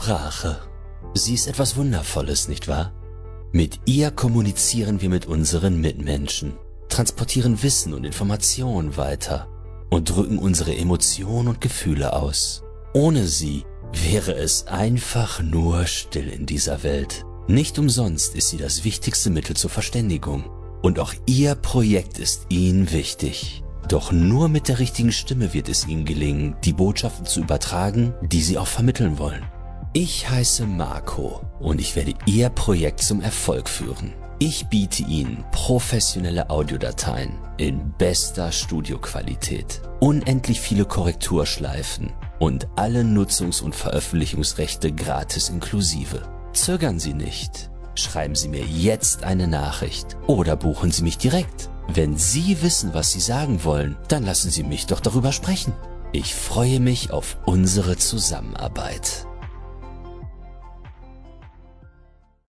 Sprache. Sie ist etwas Wundervolles, nicht wahr? Mit ihr kommunizieren wir mit unseren Mitmenschen, transportieren Wissen und Informationen weiter und drücken unsere Emotionen und Gefühle aus. Ohne sie wäre es einfach nur still in dieser Welt. Nicht umsonst ist sie das wichtigste Mittel zur Verständigung. Und auch Ihr Projekt ist Ihnen wichtig. Doch nur mit der richtigen Stimme wird es Ihnen gelingen, die Botschaften zu übertragen, die Sie auch vermitteln wollen. Ich heiße Marco und ich werde Ihr Projekt zum Erfolg führen. Ich biete Ihnen professionelle Audiodateien in bester Studioqualität, unendlich viele Korrekturschleifen und alle Nutzungs- und Veröffentlichungsrechte gratis inklusive. Zögern Sie nicht. Schreiben Sie mir jetzt eine Nachricht oder buchen Sie mich direkt. Wenn Sie wissen, was Sie sagen wollen, dann lassen Sie mich doch darüber sprechen. Ich freue mich auf unsere Zusammenarbeit.